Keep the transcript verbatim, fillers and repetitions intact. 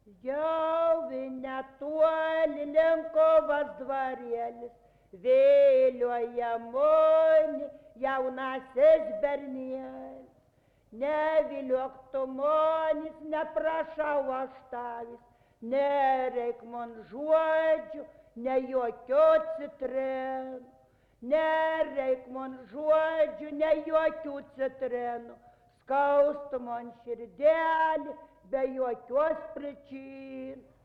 Jau netoli Lenkovas dvarėlis, vėliuoja moni jaunasis bernėlis. Neviliok tu monis, neprašau aš tavis, nereik man žodžių, ne jokio citrenų. Nereik man žodžių, ne jokių citrenų, skaustų man širdelį be jokios pričinos.